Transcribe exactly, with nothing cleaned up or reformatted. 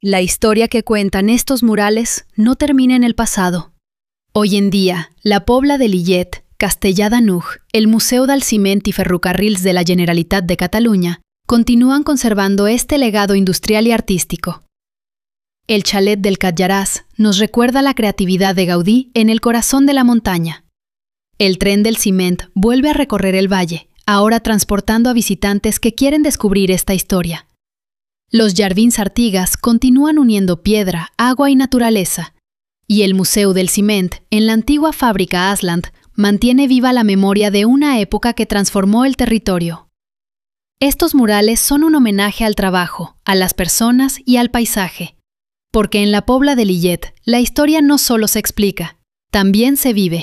La historia que cuentan estos murales no termina en el pasado. Hoy en dia, la Pobla de Lillet, Castellar de N'Hug, el Museu del Ciment i Ferrocarrils de la Generalitat de Catalunya continúan conservando este legado industrial y artístico. El chalet del Catlllaràs nos recuerda la creatividad de Gaudí en el corazón de la montaña. El tren del ciment vuelve a recorrer el valle, ahora transportando a visitantes que quieren descubrir esta historia. Los Jardins Artigas continúan uniendo piedra, agua y naturaleza, y el Museu del Ciment, en la antigua fábrica Asland, mantiene viva la memoria de una época que transformó el territorio. Estos murales son un homenaje al trabajo, a las personas y al paisaje, porque en la Pobla de Lillet la historia no solo se explica, también se vive.